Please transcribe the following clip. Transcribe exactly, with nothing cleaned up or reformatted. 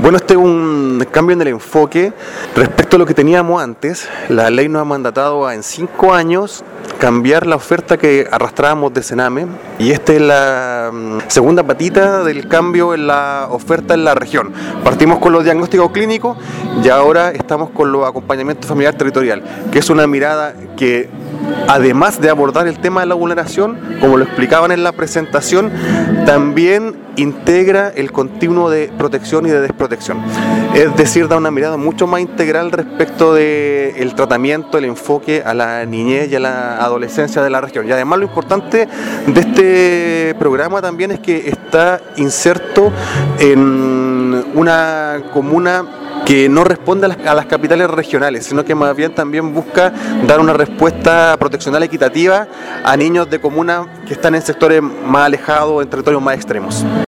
Bueno, este es un cambio en el enfoque respecto a lo que teníamos antes. La ley nos ha mandatado a en cinco años cambiar la oferta que arrastrábamos de Sename, y esta es la segunda patita del cambio en la oferta en la región. Partimos con los diagnósticos clínicos y ahora estamos con los acompañamientos familiar territorial, que es una mirada que, además de abordar el tema de la vulneración, como lo explicaban en la presentación, también integra el continuo de protección y de desprotección. Es decir, da una mirada mucho más integral respecto del tratamiento, el enfoque a la niñez y a la adolescencia de la región. Y además lo importante de este programa también es que está inserto en una comuna que no responde a las, a las capitales regionales, sino que más bien también busca dar una respuesta proteccional equitativa a niños de comunas que están en sectores más alejados, en territorios más extremos.